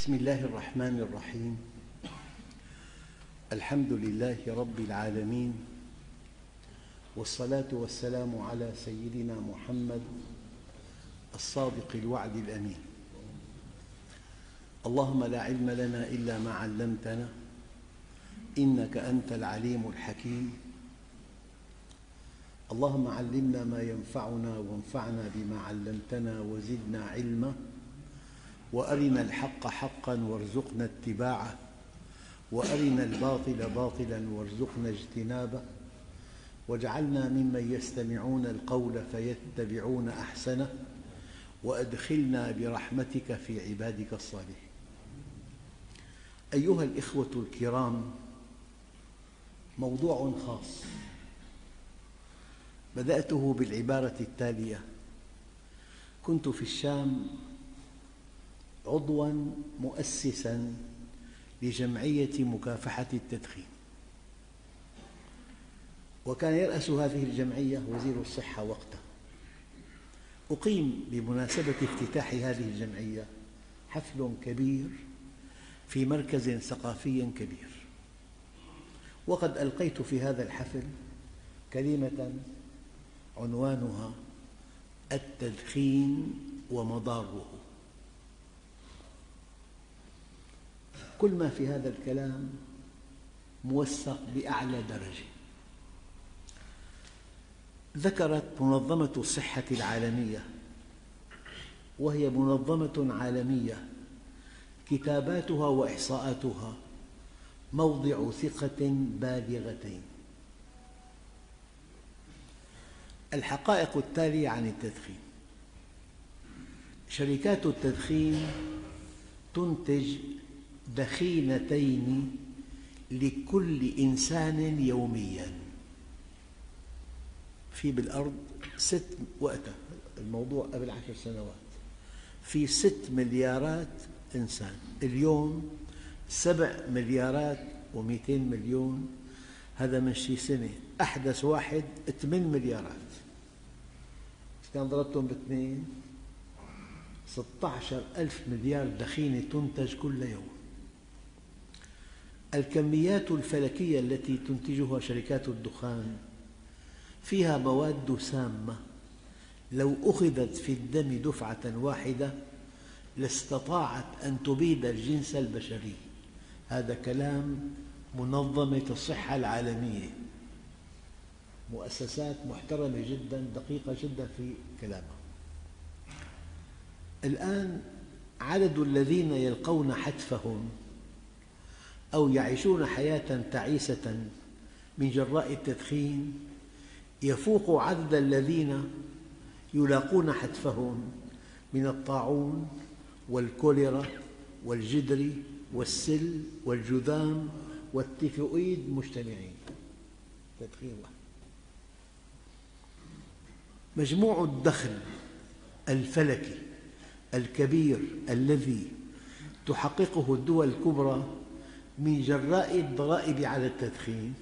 بسم الله الرحمن الرحيم. الحمد لله رب العالمين، والصلاة والسلام على سيدنا محمد الصادق الوعد الأمين. اللهم لا علم لنا إلا ما علمتنا إنك أنت العليم الحكيم. اللهم علمنا ما ينفعنا وانفعنا بما علمتنا وزدنا علما، وأرنا الحق حقا وارزقنا اتباعه، وأرنا الباطل باطلا وارزقنا اجتنابه، واجعلنا ممن يستمعون القول فيتبعون أحسنه، وأدخلنا برحمتك في عبادك الصالحين. أيها الإخوة الكرام، موضوع خاص بدأته بالعبارة التالية: كنت في الشام عضواً مؤسساً لجمعية مكافحة التدخين، وكان يرأس هذه الجمعية وزير الصحة وقتها. أقيم بمناسبة افتتاح هذه الجمعية حفل كبير في مركز ثقافي كبير، وقد ألقيت في هذا الحفل كلمة عنوانها التدخين ومضاره. كل ما في هذا الكلام موثق بأعلى درجة. ذكرت منظمة الصحة العالمية، وهي منظمة عالمية كتاباتها وإحصاءاتها موضع ثقة بالغتين، الحقائق التالية عن التدخين: شركات التدخين تنتج دخينتين لكل إنسان يومياً. في بالأرض وقتها الموضوع قبل 10 سنوات في 6 مليارات إنسان، اليوم 7 مليارات و200 مليون. هذا من شي سنة. أحدث واحد 8 مليارات، كان ضربتهم باثنين 16,000 مليار دخينة تنتج كل يوم. الكميات الفلكية التي تنتجها شركات الدخان فيها مواد سامة لو أخذت في الدم دفعة واحدة لاستطاعت أن تبيد الجنس البشري. هذا كلام منظمة الصحة العالمية، مؤسسات محترمة جدا، دقيقة جدا في كلامها. الآن عدد الذين يلقون حتفهم أو يعيشون حياة تعيسة من جراء التدخين يفوق عدد الذين يلاقون حتفهم من الطاعون والكوليرا والجدري والسل والجذام والتيفوئيد مجتمعين. تدخين واحد. مجموع الدخل الفلكي الكبير الذي تحققه الدول الكبرى من جراء الضرائب على التدخين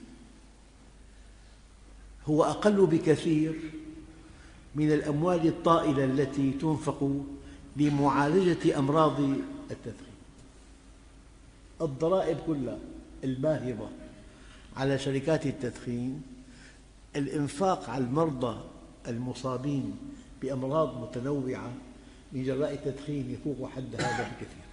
هو أقل بكثير من الأموال الطائلة التي تنفق لمعالجة أمراض التدخين. الضرائب كلها الباهظة على شركات التدخين، الإنفاق على المرضى المصابين بأمراض متنوعة من جراء التدخين يفوق حد هذا بكثير.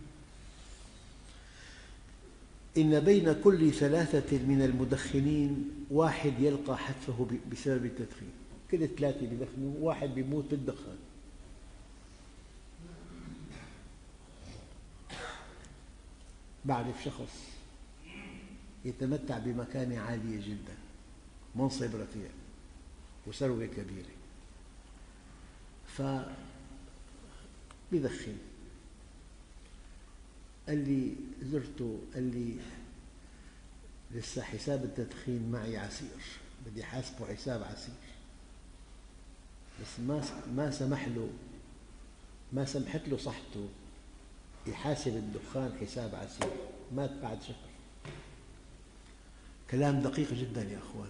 إن بين كل 3 من المدخنين 1 يلقى حتفه بسبب التدخين. كل 3 يدخنوا 1 يموت بالدخان. بعرف شخص يتمتع بمكانة عالية جدا، منصب رفيع وثروة كبيرة، فبيدخن. قال لي زرته، قال لي لسه حساب التدخين معي عسير، بدي حاسبه حساب عسير، بس ما سمحت له صحته يحاسب الدخان حساب عسير. مات بعد شهر. كلام دقيق جدا يا أخوان.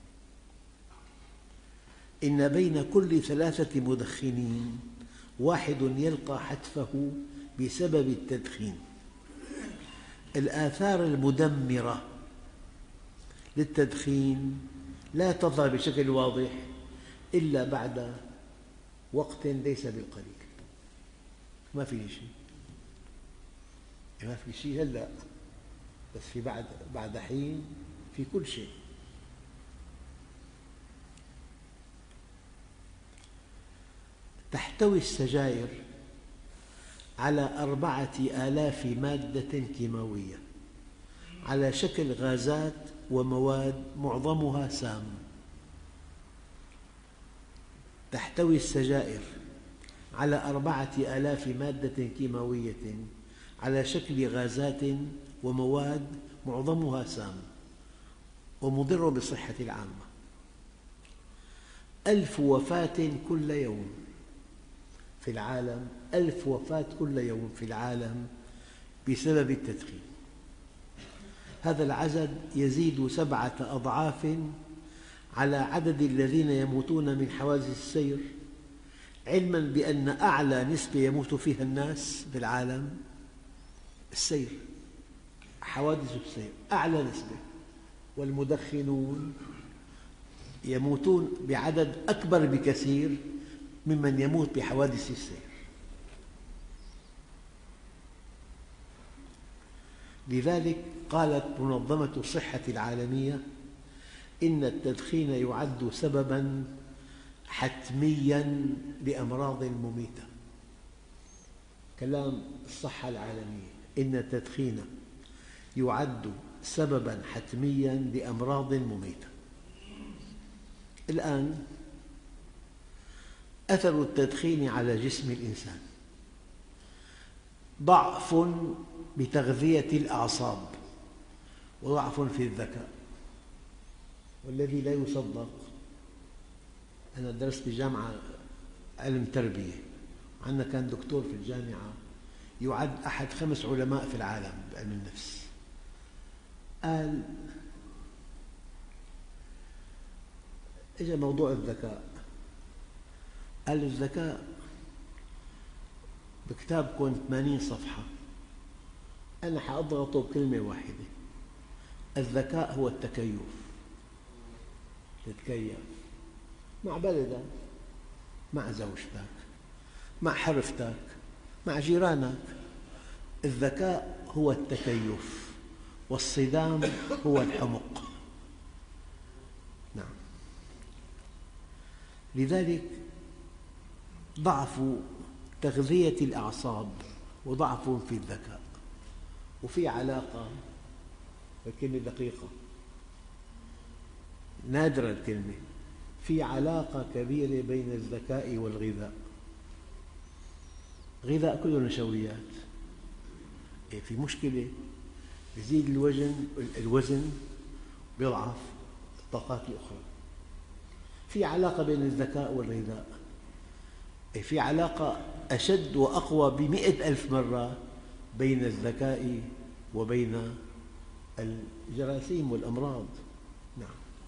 إن بين كل 3 مدخنين 1 يلقى حتفه بسبب التدخين. الآثار المدمرة للتدخين لا تظهر بشكل واضح إلا بعد وقت ليس بالقليل. ما في شيء، ما في شيء هلأ، بس في بعد حين في كل شيء. تحتوي السجائر على 4000 مادة كيماوية على شكل غازات ومواد معظمها سام. تحتوي السجائر على 4000 مادة كيماوية على شكل غازات ومواد معظمها سام ومضر بالصحة العامة. 1000 وفاة كل يوم في العالم، 1000 وفاة كل يوم في العالم بسبب التدخين. هذا العدد يزيد 7 أضعاف على عدد الذين يموتون من حوادث السير، علماً بأن أعلى نسبة يموت فيها الناس في العالم السير، حوادث السير أعلى نسبة، والمدخنون يموتون بعدد أكبر بكثير ممن يموت بحوادث السير. لذلك قالت منظمة الصحة العالمية إن التدخين يعد سبباً حتمياً لأمراض مميتة. كلام الصحة العالمية، إن التدخين يعد سبباً حتمياً لأمراض مميتة. الآن أثر التدخين على جسم الإنسان: ضعف بتغذية الأعصاب، وضعف في الذكاء. والذي لا يصدق، أنا درست بجامعة علم تربية، عندنا كان دكتور في الجامعة يعد أحد 5 علماء في العالم بعلم النفس، قال إجا موضوع الذكاء، قال الذكاء بكتابكم 80 صفحة، أنا سأضغطه بكلمة واحدة: الذكاء هو التكيف. تتكيف مع بلدك، مع زوجتك، مع حرفتك، مع جيرانك. الذكاء هو التكيف، والصدام هو الحمق. نعم، لذلك ضعف تغذية الأعصاب وضعف في الذكاء، وفي علاقة، الكلمة دقيقة نادرة الكلمة، في علاقة كبيرة بين الذكاء والغذاء. غذاء كله نشويات، في مشكلة، يزيد الوزن ويضعف الطاقات الأخرى. في علاقة بين الذكاء والغذاء، في علاقة أشد وأقوى ب100,000 مرة بين الذكاء وبين الجراثيم والأمراض. نعم،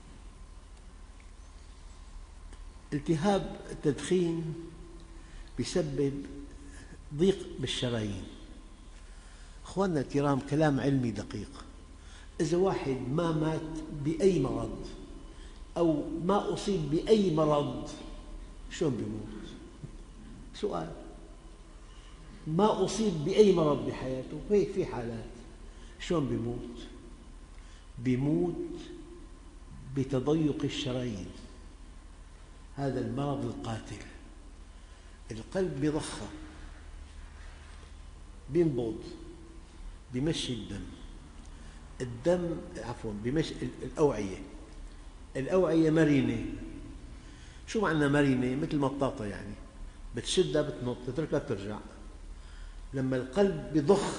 التهاب التدخين يسبب ضيق بالشرايين. أخواننا الكرام، كلام علمي دقيق. إذا واحد ما مات بأي مرض أو ما أصيب بأي مرض، شلون بيموت؟ سؤال. ما أصيب بأي مرض بحياته، هيك في حالات، شلون بيموت؟ بيموت بتضيق الشرايين، هذا المرض القاتل. القلب بيضخم، بينبض، بيمشي بيمشي الأوعية مرنة. شو معنى مرنة؟ مثل مطاطة، يعني بتشدها بتنط، تتركها بترجع. لما القلب بيضخ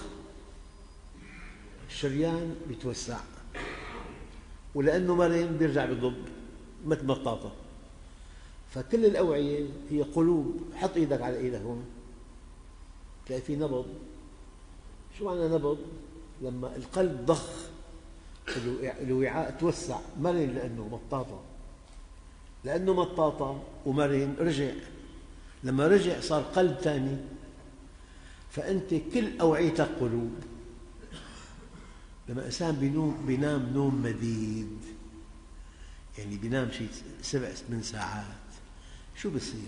الشريان بيتوسع، ولأنه مرن بيرجع بيضب مثل مطاطة. فكل الأوعية هي قلوب. حط إيدك على إيدك هون، تلاقي في نبض. شو معنى نبض؟ لما القلب ضخ الوعاء توسع، مرن لأنه مطاطة ومرن، رجع. لما رجع صار قلب ثاني. فأنت كل أوعيتك قلوب، لما الإنسان بينام نوم مديد، يعني بينام شيء 7-8 ساعات، شو بصير؟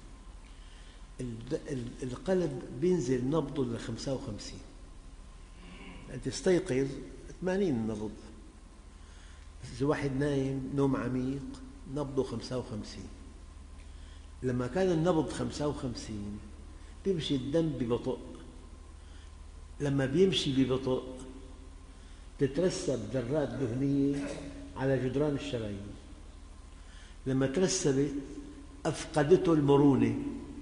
القلب بينزل نبضه ل 55. أنت تستيقظ 80 النبض، بس إذا واحد نايم نوم عميق نبضه 55. لما كان النبض 55 بيمشي الدم ببطء، لما بيمشي ببطء تترسب ذرات دهنية على جدران الشرايين، لما ترسبت أفقدته المرونة.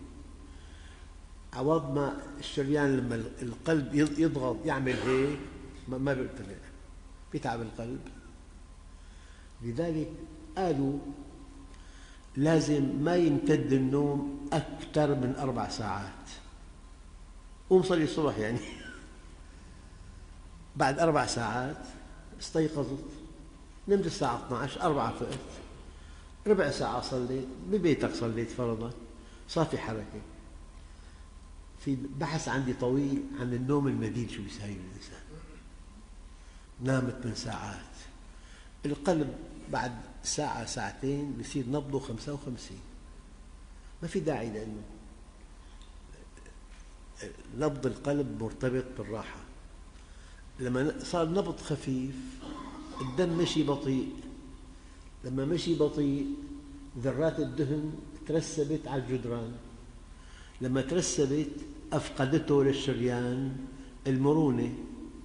عوض ما الشريان لما القلب يضغط يعمل هيك ما بيرتفع، بيتعب القلب. لذلك قالوا لازم ما يمتد النوم أكثر من 4 ساعات. قوم صلي الصبح يعني بعد 4 ساعات استيقظت، نمت الساعة 12، 4 فقت، ربع ساعة صليت، ببيتك صليت فرضا، صار في حركة. في بحث عندي طويل عن النوم المديد شو بيساوي الإنسان. نام 8 ساعات، القلب بعد ساعة ساعتين بيصير نبضه 55. ما في داعي، لأنه نبض القلب مرتبط بالراحة. لما صار نبض خفيف الدم مشي بطيء، لما مشي بطيء ذرات الدهن ترسبت على الجدران، لما ترسبت أفقدته للشريان المرونة،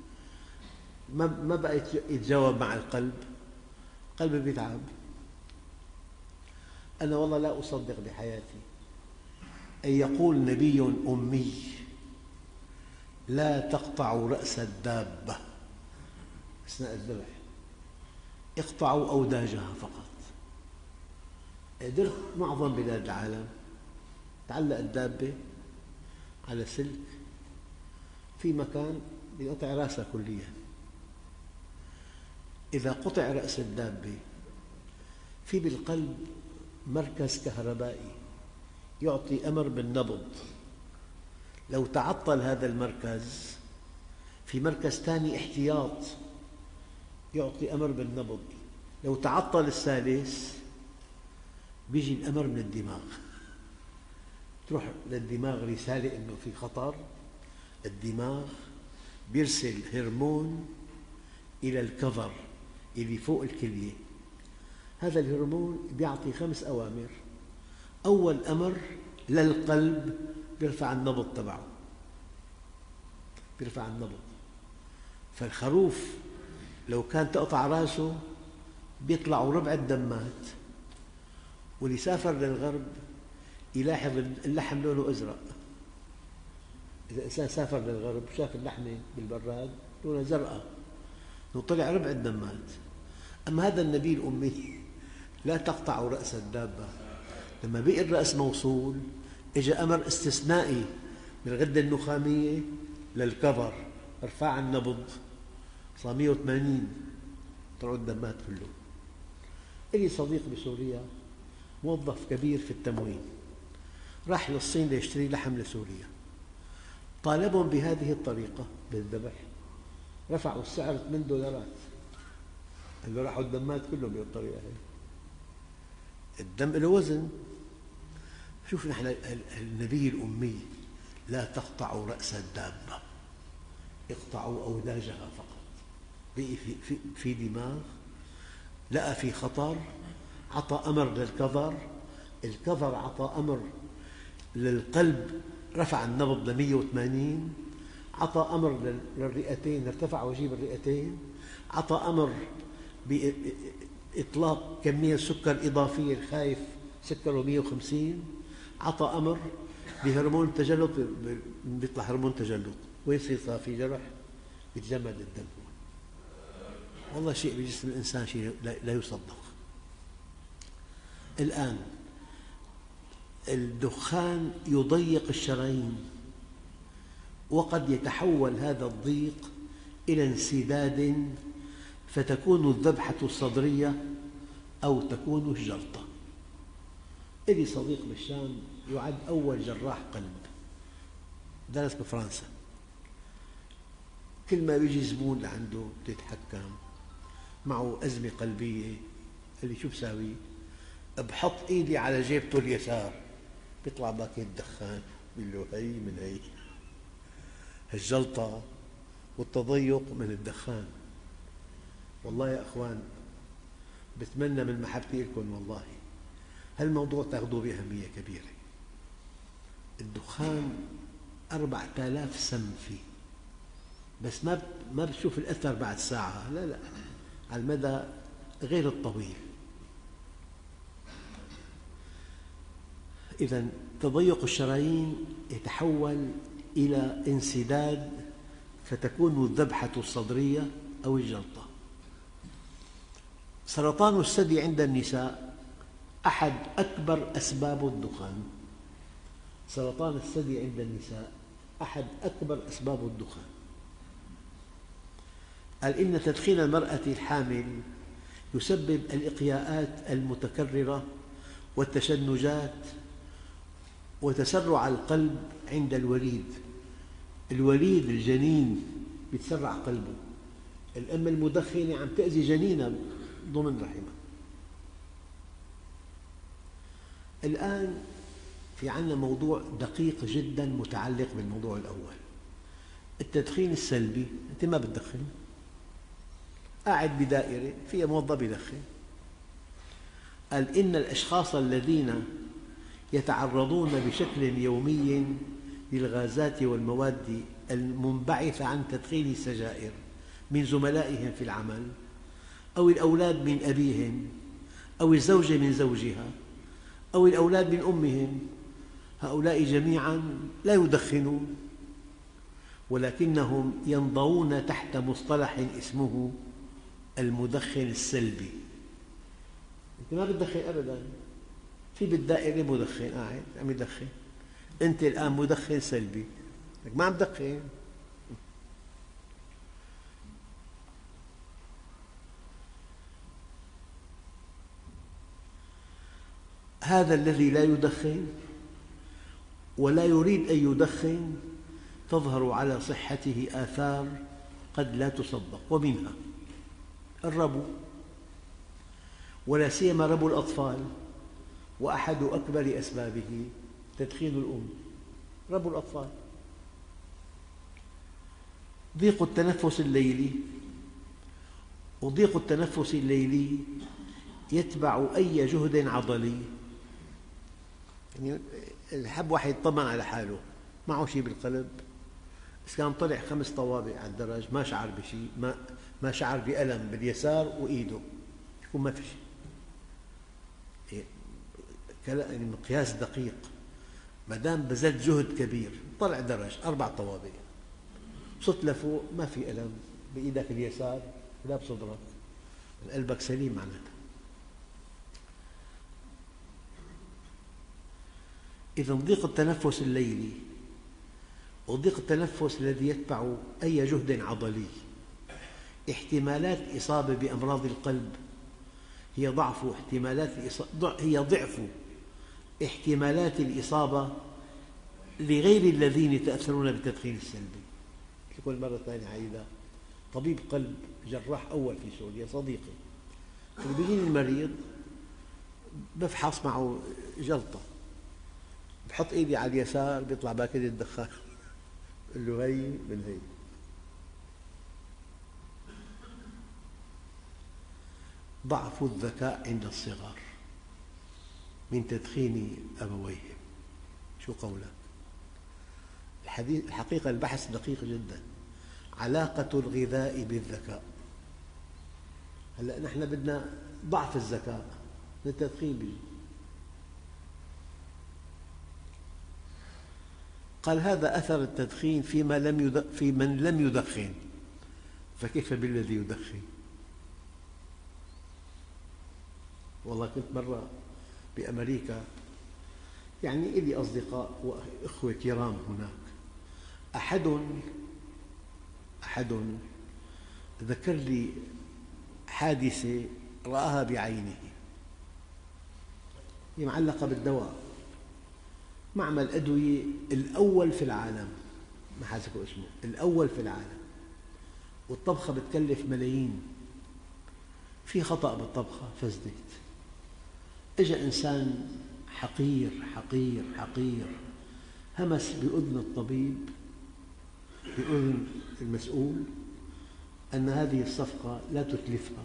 ما بقى يتجاوب مع القلب، القلب بيتعب. أنا والله لا أصدق بحياتي أن يقول نبي أمي لا تقطعوا رأس الدابة أثناء الذبح، اقطعوا أوداجها فقط. قدرت معظم بلاد العالم تعلق الدابة على سلك في مكان بيقطع رأسها كليا. إذا قطع رأس الدابة في بالقلب مركز كهربائي يعطي أمر بالنبض، لو تعطل هذا المركز في مركز ثاني احتياط يعطي أمر بالنبض، لو تعطل الثالث بيجي الأمر من الدماغ، تروح للدماغ رسالة أنه في خطر. الدماغ بيرسل هرمون إلى الكظر اللي فوق الكلية، هذا الهرمون بيعطي 5 أوامر. أول أمر للقلب بيرفع النبض تبعه، بيرفع النبض. فالخروف لو كان تقطع رأسه بيطلعوا ربع الدمات، واللي سافر للغرب يلاحظ اللحم لونه أزرق. إذا الإنسان سافر للغرب شاف اللحمة بالبراد لونها زرقاء، طلع ربع الدمات. أما هذا النبي الأمي لا تقطعوا رأس الدابة، لما بقي الرأس موصول إجا أمر استثنائي من الغدة النخامية للكظر، ارفع النبض، صار 180، طلعوا الدمات كله. إلي صديق بسوريا موظف كبير في التموين، راح للصين ليشتري لحم لسوريا، طالبهم بهذه الطريقة بالذبح، رفعوا السعر $8. قال له راحوا الدمات كلهم بالطريقة هي. الدم له وزن. شوف نحن النبي الأمي لا تقطعوا رأس الدابة، اقطعوا أوداجها فقط. بقي في دماغ، لقى في خطر، عطى أمر للكظر، الكظر عطى أمر للقلب رفع النبض ل 180، عطى أمر للرئتين ارتفع وجيب الرئتين، عطى أمر بإطلاق كمية سكر إضافية، الخايف سكره 150، عطى أمر بهرمون التجلط، بيطلع هرمون تجلط ويصير صار في جرح يتجمد الدم. والله شيء بجسم الإنسان شيء لا يصدق. الآن الدخان يضيق الشرايين، وقد يتحول هذا الضيق إلى انسداد فتكون الذبحة الصدرية أو تكون الجلطة. إلي صديق بالشام يعد أول جراح قلب، درس بفرنسا، كل ما يجي زبون لعنده بتتحكم، معه أزمة قلبية، قال لي شو بساوي؟ بحط إيدي على جيبته اليسار بيطلع باكيت دخان، بقول له هي من هي، الجلطة والتضيق من الدخان. والله يا أخوان بتمنى من محبتي لكم والله هالموضوع تأخذوه بأهمية كبيرة. الدخان 4000 سم فيه، بس ما بتشوف الأثر بعد ساعة، لا على المدى غير الطويل. إذا تضيق الشرايين يتحول إلى انسداد فتكون الذبحة الصدرية أو الجلطة. سرطان الثدي عند النساء أحد أكبر أسباب الدخان. سرطان الثدي عند النساء أحد أكبر أسباب الدخان. قال إن تدخين المرأة الحامل يسبب الإقياءات المتكررة والتشنجات وتسرع القلب عند الوليد. الوليد الجنين يتسرع قلبه، الأم المدخنة عم تأذي جنينها ضمن رحمها. الآن في عندنا موضوع دقيق جدا متعلق بالموضوع الأول، التدخين السلبي. أنت ما بتدخن، قاعد بدائرة فيها موظف يدخن. قال إن الأشخاص الذين يتعرضون بشكل يومي للغازات والمواد المنبعثة عن تدخين السجائر من زملائهم في العمل أو الأولاد من أبيهم أو الزوجة من زوجها أو الأولاد من أمهم، هؤلاء جميعا لا يدخنون ولكنهم ينضوون تحت مصطلح اسمه المدخن السلبي. أنت ما بتدخن أبدا، في بالدائرة مدخن قاعد عم يدخن، أنت الآن مدخن سلبي، ما عم تدخن. هذا الذي لا يدخن ولا يريد أن يدخن تظهر على صحته آثار قد لا تصدق، ومنها الربو، ولا سيما ربو الأطفال، وأحد أكبر أسبابه تدخين الأم، ربو الأطفال. ضيق التنفس الليلي، وضيق التنفس الليلي يتبع أي جهد عضلي. يعني الحب واحد يطمن على حاله، معه شيء بالقلب، بس كان طلع 5 طوابق على الدرج ما شعر بشيء، ما شعر بألم باليسار وإيده، يكون ما في شيء. يعني مقياس دقيق. ما دام بذلت جهد كبير، طلع درج 4 طوابق، صرت لفوق ما في ألم بإيدك اليسار ولا بصدرك، قلبك سليم معناتها. إذا ضيق التنفس الليلي وضيق التنفس الذي يتبع أي جهد عضلي، احتمالات الإصابة بأمراض القلب هي ضعف احتمالات الإصابة لغير الذين يتأثرون بالتدخين السلبي. لكل مرة ثانية عيدة، طبيب قلب جراح أول في سوريا صديقي، بيجيني المريض بفحص معه جلطة، بحط إيدي على اليسار بيطلع باكيت الدخان، بقول له هي من هي. ضعف الذكاء عند الصغر من تدخين أبويهم. شو قولك؟ الحقيقة البحث دقيق جدا. علاقة الغذاء بالذكاء. هلأ نحن بدنا ضعف الذكاء من التدخين بيجي. قال هذا أثر التدخين في من لم يدخن، فكيف بالذي يدخن؟ والله كنت مرة بأمريكا، يعني لي أصدقاء وأخوة كرام هناك، أحد ذكر لي حادثة رآها بعينه، هي معلقة بالدواء، معمل أدوية الأول في العالم، ما حذكر اسمه، الأول في العالم، والطبخة بتكلف ملايين، في خطأ بالطبخة فسدت. أجا إنسان حقير حقير حقير همس بأذن الطبيب، بأذن المسؤول، أن هذه الصفقة لا تتلفها،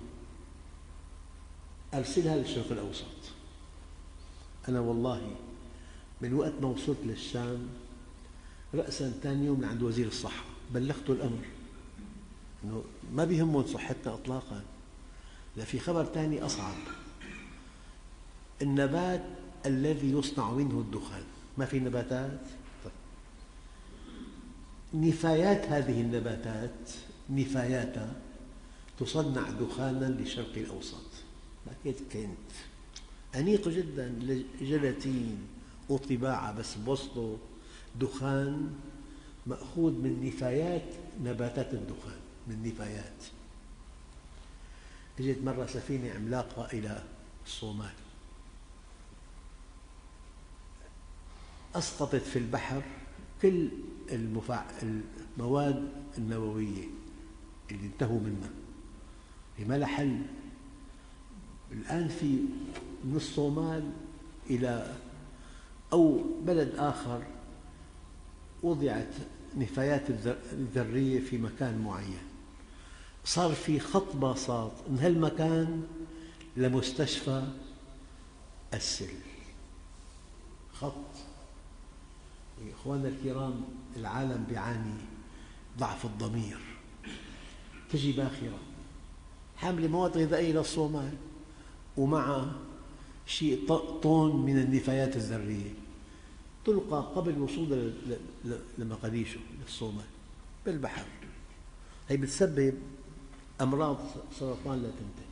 أرسلها للشرق الأوسط. أنا والله من وقت ما وصلت للشام رأساً ثاني يوم عند وزير الصحة بلغته الأمر أنه ما بيهمهم صحتنا إطلاقاً. لا، في خبر ثاني أصعب، النبات الذي يصنع منه الدخان، ما في نباتات؟ نفايات هذه النباتات، نفاياتها تصنع دخاناً للشرق الأوسط. كنت أنيق جداً، جيلاتين وطباعة، بس بوصله دخان مأخوذ من نفايات نباتات الدخان، من نفايات. اجت مرة سفينة عملاقة إلى الصومال، أسقطت في البحر كل المواد النووية اللي انتهوا منها، ما لها حل. الآن من الصومال إلى أو بلد آخر وضعت نفايات الذرية في مكان معين، صار في خط باصات من هالمكان لمستشفى السل، خط. إخواننا الكرام، العالم يعاني ضعف الضمير. تجي باخرة حاملة مواد غذائية للصومال ومع شيء طن من النفايات الذرية، تلقى قبل وصولها لمقديشو للصومال بالبحر. هي بتسبب أمراض سرطان لا تنتهي.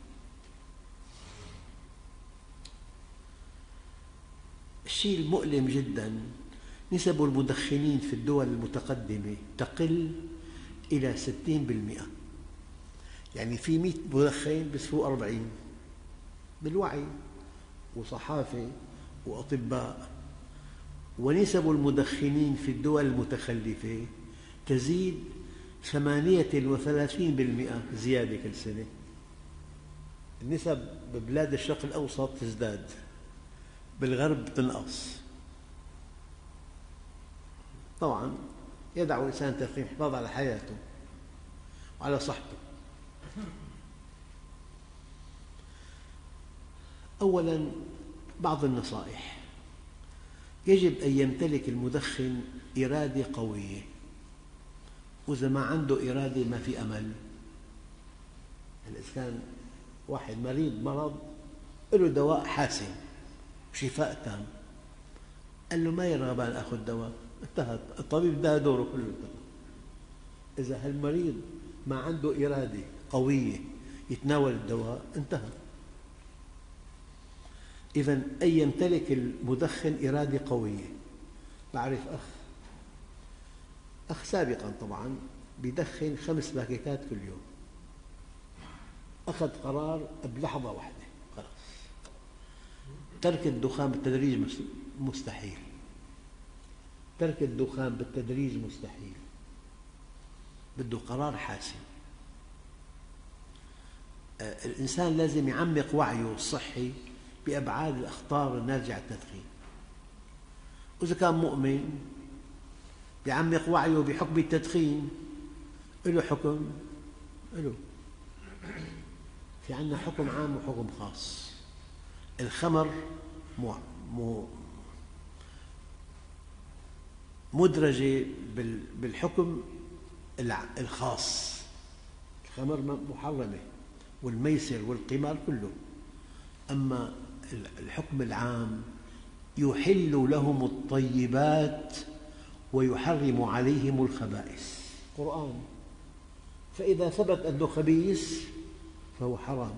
الشيء المؤلم جدا، نسب المدخنين في الدول المتقدمة تقل إلى 60%. يعني في 100 مدخن بيصفوا 40 بالوعي وصحافة وأطباء. ونسب المدخنين في الدول المتخلفة تزيد 38% زيادة كل سنة. النسب ببلاد الشرق الأوسط تزداد، بالغرب تنقص. طبعاً يدعو الإنسان التدخين حفاظ على حياته وعلى صحته. أولاً، بعض النصائح: يجب أن يمتلك المدخن إرادة قوية، وإذا ما عنده إرادة ما في أمل. إذا كان واحد مريض مرض له دواء حاسم وشفاء تام، قال له ما يرغب أن أخذ دواء، انتهت، الطبيب انتهى دوره كله. إذا هالمريض ما عنده إرادة قوية يتناول الدواء انتهى. إذا أن يمتلك المدخن إرادة قوية. بعرف أخ سابقاً طبعاً يدخن 5 باكيتات كل يوم، أخذ قرار بلحظة واحدة خلاص ترك الدخان بالتدريج مستحيل، ترك الدخان بالتدريج مستحيل، بده قرار حاسم. الإنسان لازم يعمق وعيه الصحي بأبعاد الأخطار الناتجة عن التدخين. وإذا كان مؤمن يعمق وعيه بحكم التدخين، له حكم، له في عندنا حكم عام وحكم خاص. الخمر مدرجة بالحكم الخاص، الخمر محرمة، والميسر والقمار كله. أما الحكم العام يحل لهم الطيبات ويحرم عليهم الخبائث، قرآن. فإذا ثبت أنه خبيث فهو حرام.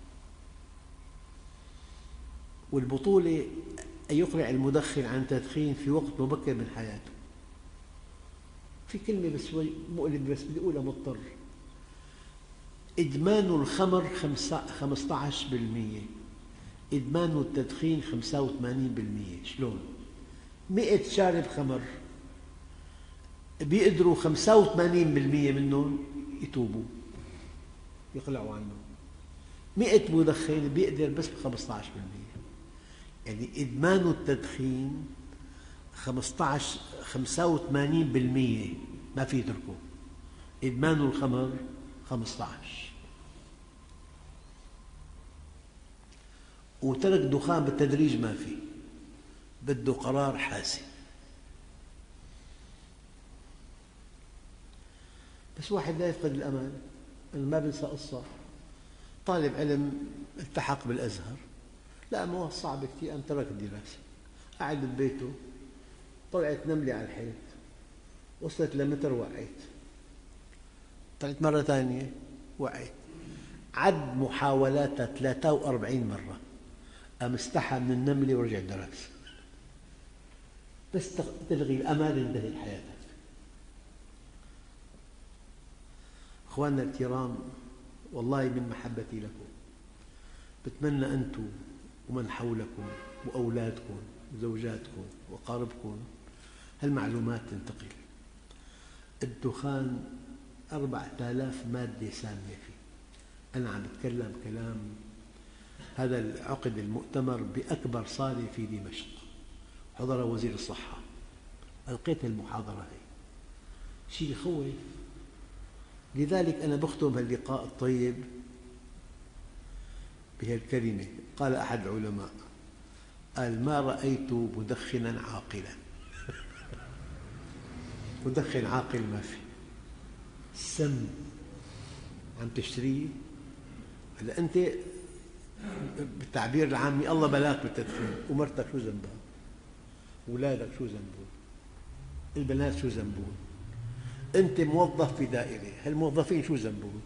والبطولة أن يقلع المدخن عن التدخين في وقت مبكر من حياته. في كلمة بس مؤلمة بس بدي أقولها مضطر: إدمان الخمر 15%، إدمان التدخين 85%. شلون؟ 100 شارب خمر بيقدروا 85% منهم يتوبوا. يقلعوا عنه. 100 مدخن بيقدر بس ب15%. يعني إدمان التدخين 85% ما في يتركه. إدمان الخمر 15. وترك دخان بالتدريج ما في، بده قرار حاسم. بس واحد لا يفقد الأمل. أنا ما بنسى قصة طالب علم التحق بالأزهر، لا مواد صعبة كثير، قام ترك الدراسة، قعد ببيته، طلعت نملة على الحيط، وصلت لمتر وقعت، طلعت مرة ثانية وقعت، عد محاولاتها 43 مرة، قام استحى من النملة ورجع درس. بس تلغي الأمل انتهت حياتك. أخواننا الكرام، والله من محبتي لكم بتمنى أنتم ومن حولكم وأولادكم وزوجاتكم وأقاربكم هالمعلومات تنتقل. الدخان 4000 مادة سامة فيه. أنا عم بتكلم كلام، هذا العقد المؤتمر بأكبر صالة في دمشق، حضر وزير الصحة، ألقيت المحاضرة هي، شيء يخوف. لذلك أنا بختم هاللقاء الطيب بهالكلمة. قال أحد العلماء، قال: ما رأيت مدخنا عاقلا. مدخن عاقل ما في، السم عم تشتريه. هلا أنت بالتعبير العامي الله بلاك بالتدخين، ومرتك شو ذنبها؟ أولادك شو ذنبهم؟ البنات شو ذنبهم؟ أنت موظف في دائرة، هالموظفين شو ذنبهم؟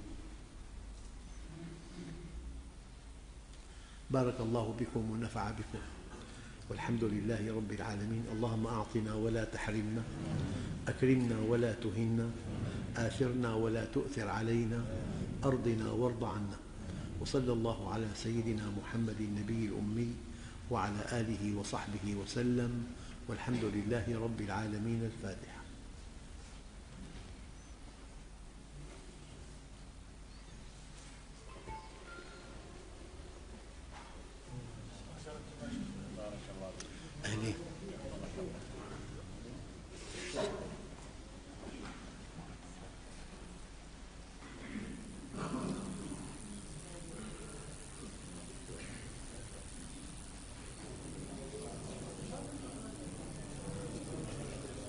بارك الله بكم ونفع بكم، والحمد لله رب العالمين. اللهم أعطنا ولا تحرمنا، أكرمنا ولا تهنا، آثرنا ولا تؤثر علينا، أرضنا وارض عنا. وصلى الله على سيدنا محمد النبي الأمي وعلى آله وصحبه وسلم، والحمد لله رب العالمين. الفاتحة.